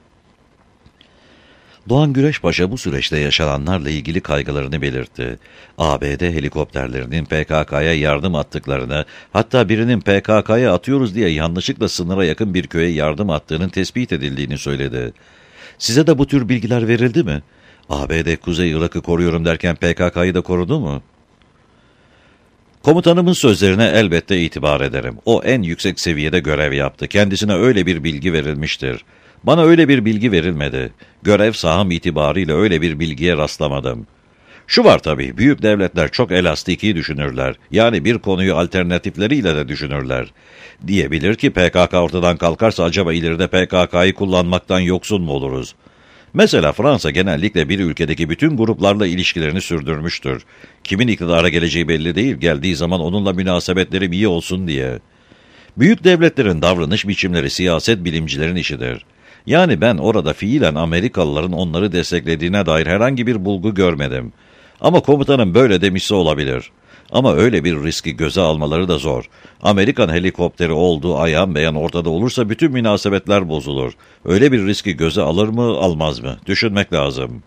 Doğan Güreşpaşa bu süreçte yaşananlarla ilgili kaygılarını belirtti. ABD helikopterlerinin PKK'ya yardım attıklarını, hatta birinin PKK'ya atıyoruz diye yanlışlıkla sınıra yakın bir köye yardım attığının tespit edildiğini söyledi. Size de bu tür bilgiler verildi mi? ABD Kuzey Irak'ı koruyorum derken PKK'yı da korudu mu? Komutanımın sözlerine elbette itibar ederim. O en yüksek seviyede görev yaptı. Kendisine öyle bir bilgi verilmiştir. Bana öyle bir bilgi verilmedi. Görev saham itibariyle öyle bir bilgiye rastlamadım. Şu var tabii, büyük devletler çok elastiki düşünürler. Yani bir konuyu alternatifleriyle de düşünürler. Diyebilir ki PKK ortadan kalkarsa acaba ileride PKK'yı kullanmaktan yoksun mu oluruz? Mesela Fransa genellikle bir ülkedeki bütün gruplarla ilişkilerini sürdürmüştür. Kimin iktidara geleceği belli değil, geldiği zaman onunla münasebetlerim iyi olsun diye. Büyük devletlerin davranış biçimleri siyaset bilimcilerin işidir. Yani ben orada fiilen Amerikalıların onları desteklediğine dair herhangi bir bulgu görmedim. Ama komutanın böyle demişse olabilir. Ama öyle bir riski göze almaları da zor. Amerikan helikopteri olduğu ayan beyan ortada olursa bütün münasebetler bozulur. Öyle bir riski göze alır mı, almaz mı? Düşünmek lazım.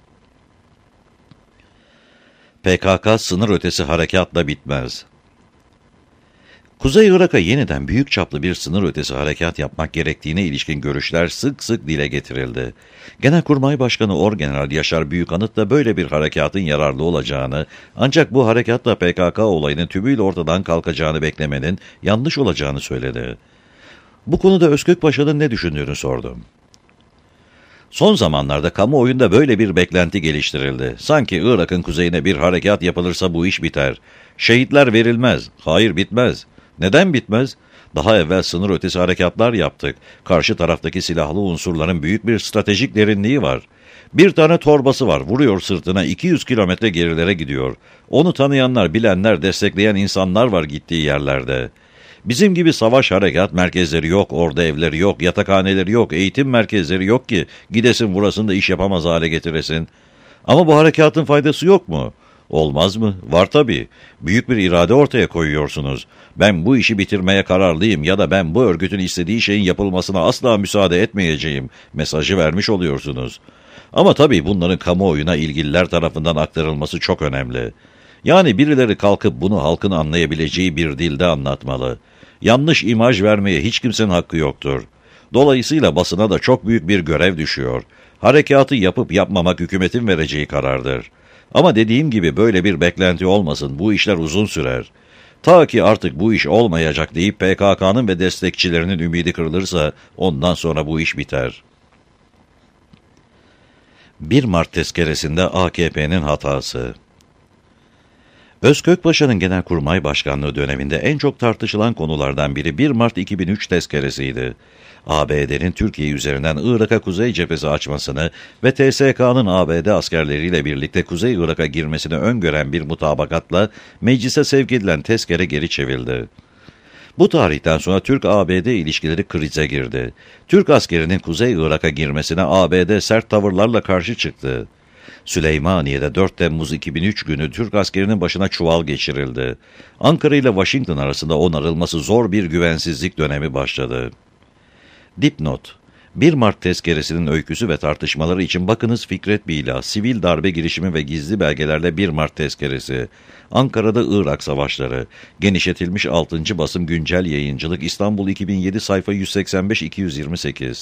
PKK sınır ötesi harekatla bitmez. Kuzey Irak'a yeniden büyük çaplı bir sınır ötesi harekat yapmak gerektiğine ilişkin görüşler sık sık dile getirildi. Genelkurmay Başkanı Orgeneral Yaşar Büyükanıt da böyle bir harekatın yararlı olacağını, ancak bu harekatla PKK olayının tümüyle ortadan kalkacağını beklemenin yanlış olacağını söyledi. Bu konuda Özkök Paşa'nın ne düşündüğünü sordum. Son zamanlarda kamuoyunda böyle bir beklenti geliştirildi. Sanki Irak'ın kuzeyine bir harekat yapılırsa bu iş biter. Şehitler verilmez. Hayır, bitmez. Neden bitmez? Daha evvel sınır ötesi harekatlar yaptık. Karşı taraftaki silahlı unsurların büyük bir stratejik derinliği var. Bir tane torbası var, vuruyor sırtına, 200 kilometre gerilere gidiyor. Onu tanıyanlar, bilenler, destekleyen insanlar var gittiği yerlerde. Bizim gibi savaş harekat merkezleri yok, orada evleri yok, yatakhaneleri yok, eğitim merkezleri yok ki gidesin burasında iş yapamaz hale getiresin. Ama bu harekatın faydası yok mu? Olmaz mı? Var tabii. Büyük bir irade ortaya koyuyorsunuz. Ben bu işi bitirmeye kararlıyım ya da ben bu örgütün istediği şeyin yapılmasına asla müsaade etmeyeceğim mesajı vermiş oluyorsunuz. Ama tabii bunların kamuoyuna ilgililer tarafından aktarılması çok önemli. Yani birileri kalkıp bunu halkın anlayabileceği bir dilde anlatmalı. Yanlış imaj vermeye hiç kimsenin hakkı yoktur. Dolayısıyla basına da çok büyük bir görev düşüyor. Harekatı yapıp yapmamak hükümetin vereceği karardır. Ama dediğim gibi böyle bir beklenti olmasın, bu işler uzun sürer. Ta ki artık bu iş olmayacak deyip PKK'nın ve destekçilerinin ümidi kırılırsa ondan sonra bu iş biter. 1 Mart tezkeresinde AKP'nin hatası. Özkök Paşa'nın Genelkurmay Başkanlığı döneminde en çok tartışılan konulardan biri 1 Mart 2003 tezkeresiydi. ABD'nin Türkiye üzerinden Irak'a Kuzey Cephesi açmasını ve TSK'nın ABD askerleriyle birlikte Kuzey Irak'a girmesini öngören bir mutabakatla meclise sevk edilen tezkere geri çevrildi. Bu tarihten sonra Türk-ABD ilişkileri krize girdi. Türk askerinin Kuzey Irak'a girmesine ABD sert tavırlarla karşı çıktı. Süleymaniye'de 4 Temmuz 2003 günü Türk askerinin başına çuval geçirildi. Ankara ile Washington arasında onarılması zor bir güvensizlik dönemi başladı. Dipnot: 1 Mart tezkeresinin öyküsü ve tartışmaları için bakınız Fikret Bila, Sivil Darbe Girişimi ve Gizli Belgelerle 1 Mart tezkeresi. Ankara'da Irak Savaşları. Genişletilmiş 6. basım güncel yayıncılık İstanbul 2007 sayfa 185-228.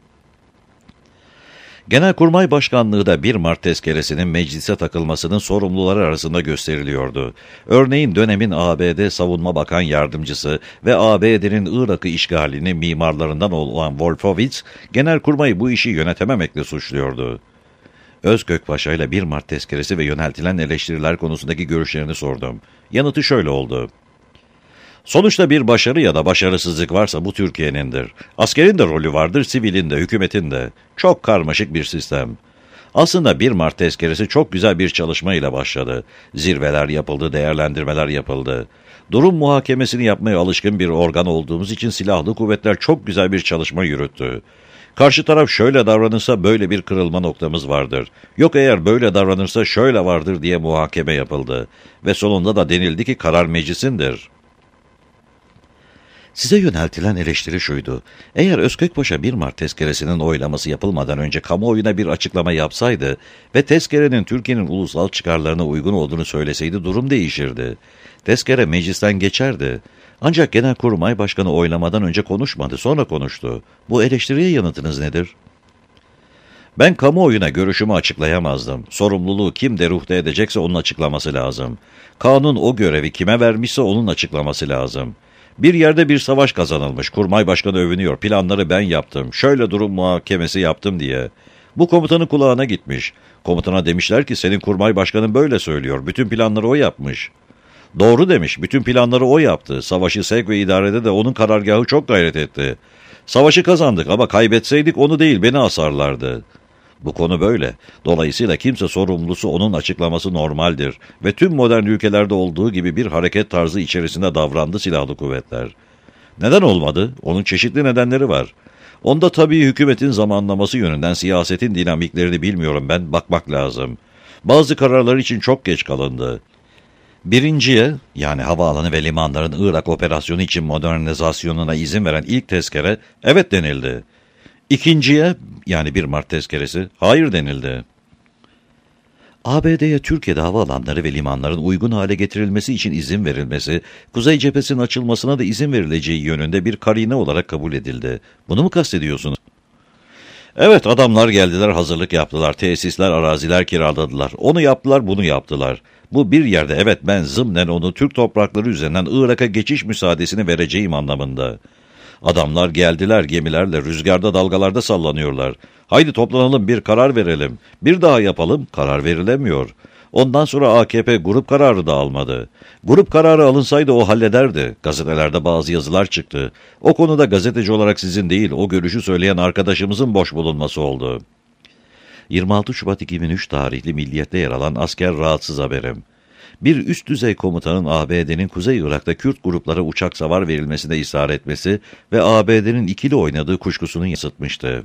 Genelkurmay Başkanlığı da 1 Mart tezkeresinin meclise takılmasının sorumluları arasında gösteriliyordu. Örneğin dönemin ABD Savunma Bakan Yardımcısı ve ABD'nin Irak'ı işgalinin mimarlarından olan Wolfowitz, Genelkurmay'ı bu işi yönetememekle suçluyordu. Özkök Paşa ile 1 Mart tezkeresi ve yöneltilen eleştiriler konusundaki görüşlerini sordum. Yanıtı şöyle oldu. Sonuçta bir başarı ya da başarısızlık varsa bu Türkiye'nindir. Askerin de rolü vardır, sivilin de, hükümetin de. Çok karmaşık bir sistem. Aslında 1 Mart tezkeresi çok güzel bir çalışma ile başladı. Zirveler yapıldı, değerlendirmeler yapıldı. Durum muhakemesini yapmaya alışkın bir organ olduğumuz için silahlı kuvvetler çok güzel bir çalışma yürüttü. Karşı taraf şöyle davranırsa böyle bir kırılma noktamız vardır. Yok eğer böyle davranırsa şöyle vardır diye muhakeme yapıldı. Ve sonunda da denildi ki karar meclisindir. Size yöneltilen eleştiri şuydu. Eğer Özkök Paşa 1 Mart tezkeresinin oylaması yapılmadan önce kamuoyuna bir açıklama yapsaydı ve tezkerenin Türkiye'nin ulusal çıkarlarına uygun olduğunu söyleseydi durum değişirdi. Tezkere meclisten geçerdi. Ancak Genelkurmay Başkanı oylamadan önce konuşmadı, sonra konuştu. Bu eleştiriye yanıtınız nedir? Ben kamuoyuna görüşümü açıklayamazdım. Sorumluluğu kim deruhte edecekse onun açıklaması lazım. Kanun o görevi kime vermişse onun açıklaması lazım. Bir yerde bir savaş kazanılmış. Kurmay Başkanı övünüyor. Planları ben yaptım. Şöyle durum muhakemesi yaptım diye. Bu komutanın kulağına gitmiş. Komutana demişler ki senin Kurmay Başkanın böyle söylüyor. Bütün planları o yapmış. Doğru demiş. Bütün planları o yaptı. Savaşı sevk ve idarede de onun karargahı çok gayret etti. Savaşı kazandık ama kaybetseydik onu değil beni asarlardı. Bu konu böyle. Dolayısıyla kimse sorumlusu onun açıklaması normaldir. Ve tüm modern ülkelerde olduğu gibi bir hareket tarzı içerisinde davrandı silahlı kuvvetler. Neden olmadı? Onun çeşitli nedenleri var. Onda tabii hükümetin zamanlaması yönünden siyasetin dinamiklerini bilmiyorum ben, bakmak lazım. Bazı kararlar için çok geç kalındı. Birinciye, yani havaalanı ve limanların Irak operasyonu için modernizasyonuna izin veren ilk tezkere evet denildi. İkinciye, yani 1 Mart tezkeresi, hayır denildi. ABD'ye Türkiye'de havaalanları ve limanların uygun hale getirilmesi için izin verilmesi, Kuzey Cephesi'nin açılmasına da izin verileceği yönünde bir karine olarak kabul edildi. Bunu mu kastediyorsunuz? Evet, adamlar geldiler, hazırlık yaptılar, tesisler, araziler kiraladılar. Onu yaptılar, bunu yaptılar. Bu bir yerde evet ben zımnen onu Türk toprakları üzerinden Irak'a geçiş müsaadesini vereceğim anlamında. Adamlar geldiler gemilerle, rüzgarda dalgalarda sallanıyorlar. Haydi toplanalım, bir karar verelim. Bir daha yapalım, karar verilemiyor. Ondan sonra AKP grup kararı da almadı. Grup kararı alınsaydı o hallederdi. Gazetelerde bazı yazılar çıktı. O konuda gazeteci olarak sizin değil, o görüşü söyleyen arkadaşımızın boş bulunması oldu. 26 Şubat 2003 tarihli Milliyet'te yer alan asker rahatsız haberim. Bir üst düzey komutanın ABD'nin Kuzey Irak'ta Kürt gruplara uçak savar verilmesine ısrar etmesi ve ABD'nin ikili oynadığı kuşkusunu yansıtmıştı.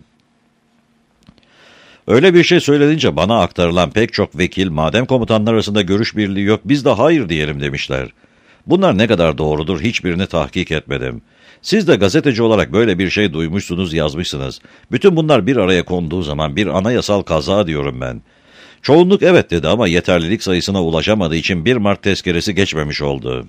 Öyle bir şey söylenince bana aktarılan pek çok vekil, madem komutanlar arasında görüş birliği yok, biz de hayır diyelim demişler. Bunlar ne kadar doğrudur hiçbirini tahkik etmedim. Siz de gazeteci olarak böyle bir şey duymuşsunuz, yazmışsınız. Bütün bunlar bir araya konduğu zaman bir anayasal kaza diyorum ben. Çoğunluk evet dedi ama yeterlilik sayısına ulaşamadığı için 1 Mart tezkeresi geçmemiş oldu.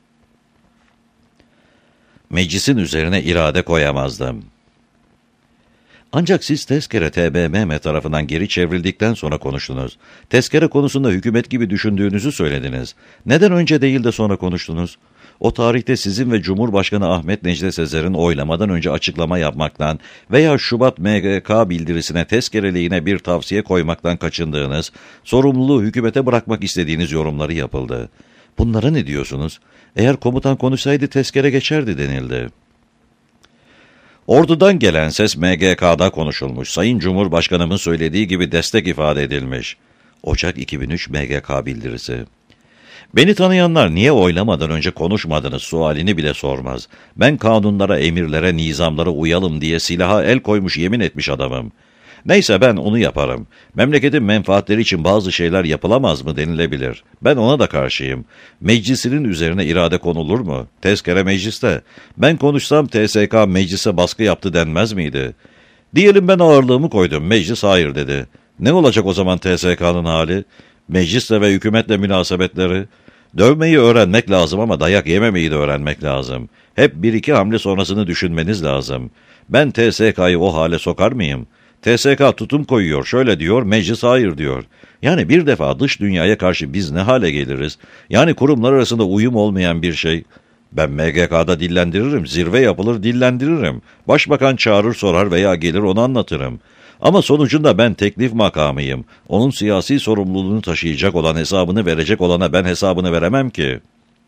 Meclisin üzerine irade koyamazdım. Ancak siz tezkere TBMM tarafından geri çevrildikten sonra konuştunuz. Tezkere konusunda hükümet gibi düşündüğünüzü söylediniz. Neden önce değil de sonra konuştunuz? O tarihte sizin ve Cumhurbaşkanı Ahmet Necdet Sezer'in oylamadan önce açıklama yapmaktan veya Şubat MGK bildirisine tezkereliğine bir tavsiye koymaktan kaçındığınız, sorumluluğu hükümete bırakmak istediğiniz yorumları yapıldı. Bunlara ne diyorsunuz? Eğer komutan konuşsaydı tezkere geçerdi denildi. Ordudan gelen ses MGK'da konuşulmuş. Sayın Cumhurbaşkanımın söylediği gibi destek ifade edilmiş. Ocak 2003 MGK bildirisi. Beni tanıyanlar niye oylamadan önce konuşmadınız sualini bile sormaz. Ben kanunlara, emirlere, nizamlara uyalım diye silaha el koymuş yemin etmiş adamım. Neyse ben onu yaparım. Memleketin menfaatleri için bazı şeyler yapılamaz mı denilebilir. Ben ona da karşıyım. Meclisinin üzerine irade konulur mu? Tezkere mecliste. Ben konuşsam TSK meclise baskı yaptı denmez miydi? Diyelim ben ağırlığımı koydum. Meclis hayır dedi. Ne olacak o zaman TSK'nın hali? Meclisle ve hükümetle münasebetleri? Dövmeyi öğrenmek lazım ama dayak yememeyi de öğrenmek lazım. Hep bir iki hamle sonrasını düşünmeniz lazım. Ben TSK'yı o hale sokar mıyım? TSK tutum koyuyor, şöyle diyor, meclis hayır diyor. Yani bir defa dış dünyaya karşı biz ne hale geliriz? Yani kurumlar arasında uyum olmayan bir şey. Ben MGK'da dillendiririm, zirve yapılır dillendiririm. Başbakan çağırır sorar veya gelir onu anlatırım. Ama sonucunda ben teklif makamıyım. Onun siyasi sorumluluğunu taşıyacak olan, hesabını verecek olana ben hesabını veremem ki.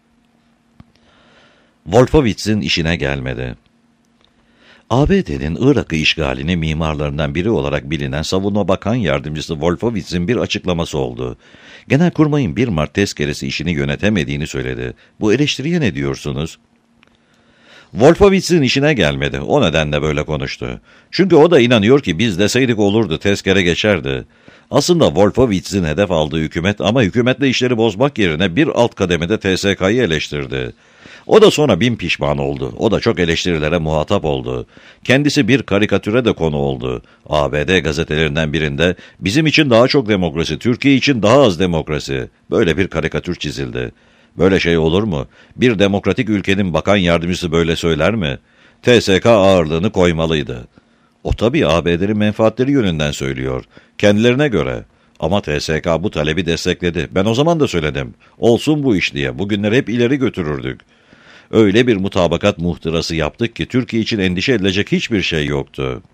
Wolfowitz'in işine gelmedi. ABD'nin Irak'ı işgalini mimarlarından biri olarak bilinen Savunma Bakan Yardımcısı Wolfowitz'in bir açıklaması oldu. Genelkurmay'ın 1 Mart tezkeresi işini yönetemediğini söyledi. Bu eleştiriye ne diyorsunuz? Wolfowitz'in işine gelmedi. O nedenle böyle konuştu. Çünkü o da inanıyor ki biz deseydik olurdu, tezkere geçerdi. Aslında Wolfowitz'in hedef aldığı hükümet ama hükümetle işleri bozmak yerine bir alt kademede TSK'yı eleştirdi. O da sonra bin pişman oldu. O da çok eleştirilere muhatap oldu. Kendisi bir karikatüre de konu oldu. ABD gazetelerinden birinde bizim için daha çok demokrasi, Türkiye için daha az demokrasi. Böyle bir karikatür çizildi. Böyle şey olur mu? Bir demokratik ülkenin bakan yardımcısı böyle söyler mi? TSK ağırlığını koymalıydı. O tabii ABD'nin menfaatleri yönünden söylüyor. Kendilerine göre. Ama TSK bu talebi destekledi. Ben o zaman da söyledim. Olsun bu iş diye. Bugünleri hep ileri götürürdük. Öyle bir mutabakat muhtırası yaptık ki Türkiye için endişe edilecek hiçbir şey yoktu.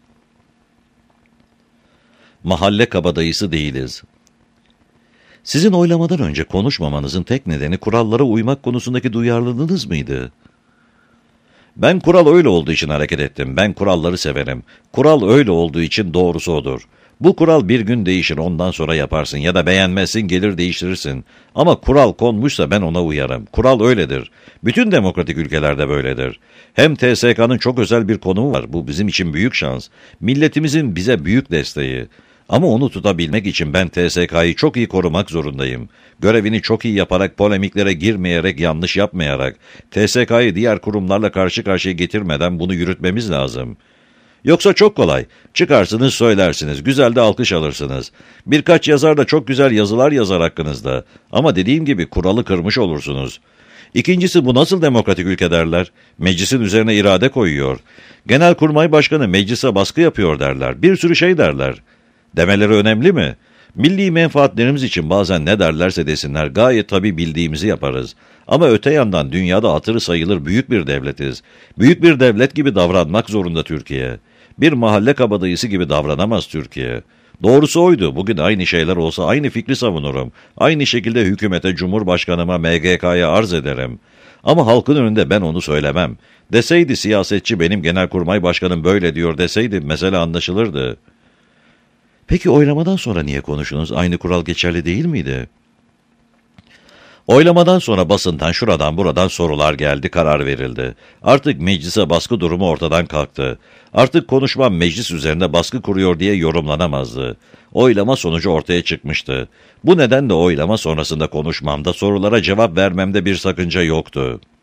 Mahalle kabadayısı değiliz. Sizin oylamadan önce konuşmamanızın tek nedeni kurallara uymak konusundaki duyarlılığınız mıydı? Ben kural öyle olduğu için hareket ettim. Ben kuralları severim. Kural öyle olduğu için doğrusu odur. Bu kural bir gün değişir, ondan sonra yaparsın ya da beğenmezsin, gelir değiştirirsin. Ama kural konmuşsa ben ona uyarım. Kural öyledir. Bütün demokratik ülkelerde böyledir. Hem TSK'nın çok özel bir konumu var. Bu bizim için büyük şans. Milletimizin bize büyük desteği. Ama onu tutabilmek için ben TSK'yı çok iyi korumak zorundayım. Görevini çok iyi yaparak, polemiklere girmeyerek, yanlış yapmayarak, TSK'yı diğer kurumlarla karşı karşıya getirmeden bunu yürütmemiz lazım. Yoksa çok kolay. Çıkarsınız söylersiniz, güzel de alkış alırsınız. Birkaç yazar da çok güzel yazılar yazar hakkınızda. Ama dediğim gibi kuralı kırmış olursunuz. İkincisi, bu nasıl demokratik ülke derler? Meclisin üzerine irade koyuyor. Genelkurmay Başkanı meclise baskı yapıyor derler. Bir sürü şey derler. Demeleri önemli mi? Milli menfaatlerimiz için bazen ne derlerse desinler gayet tabii bildiğimizi yaparız. Ama öte yandan dünyada hatırı sayılır büyük bir devletiz. Büyük bir devlet gibi davranmak zorunda Türkiye. Bir mahalle kabadayısı gibi davranamaz Türkiye. Doğrusu oydu. Bugün aynı şeyler olsa aynı fikri savunurum. Aynı şekilde hükümete, cumhurbaşkanıma, MGK'ya arz ederim. Ama halkın önünde ben onu söylemem. Deseydi siyasetçi benim genelkurmay başkanım böyle diyor deseydi mesele anlaşılırdı. Peki oylamadan sonra niye konuştunuz? Aynı kural geçerli değil miydi? Oylamadan sonra basından şuradan buradan sorular geldi, karar verildi. Artık meclise baskı durumu ortadan kalktı. Artık konuşmam meclis üzerinde baskı kuruyor diye yorumlanamazdı. Oylama sonucu ortaya çıkmıştı. Bu nedenle oylama sonrasında konuşmamda sorulara cevap vermemde bir sakınca yoktu.